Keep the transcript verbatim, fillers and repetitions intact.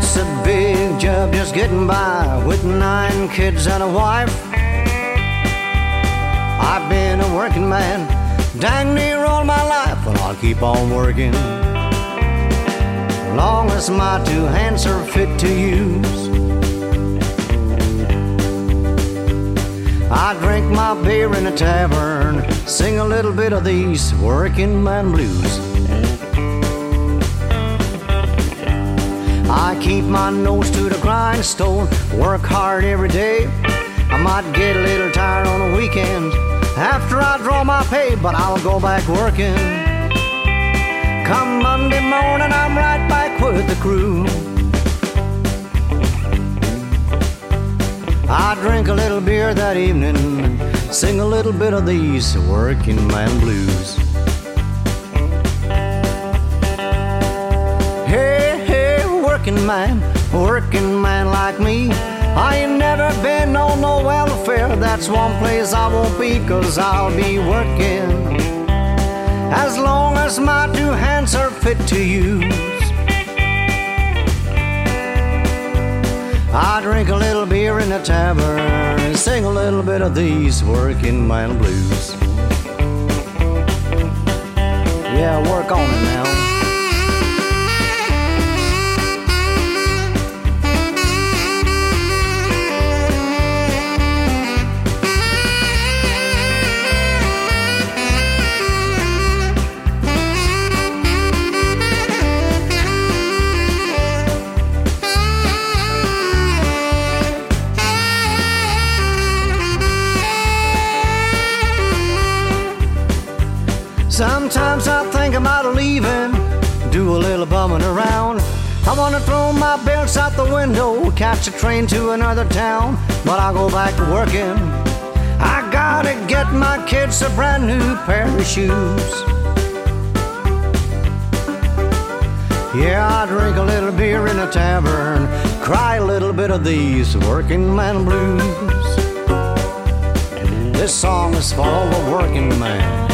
It's a big job just getting by with nine kids and a wife. I've been a working man dang near all my life, and I'll keep on working long as my two hands are fit to use. I drink my beer in a tavern, sing a little bit of these working man blues. I keep my nose to the grindstone, work hard every day. I might get a little tired on the weekend after I draw my pay, but I'll go back working. Come Monday morning, I'm right back with the crew. I drink a little beer that evening, sing a little bit of these working man blues. Hey, hey, working man, working man like me, I ain't never been on no welfare. That's one place I won't be, 'cause I'll be working as long as my two hands are fit to use. I drink a little beer in a tavern and sing a little bit of these working man blues. Yeah, work on it now. Sometimes I think about leaving, do a little bumming around. I wanna throw my belts out the window, catch a train to another town, but I'll go back to working. I gotta get my kids a brand new pair of shoes. Yeah, I drink a little beer in a tavern, cry a little bit of these working man blues. This song is for all the working man.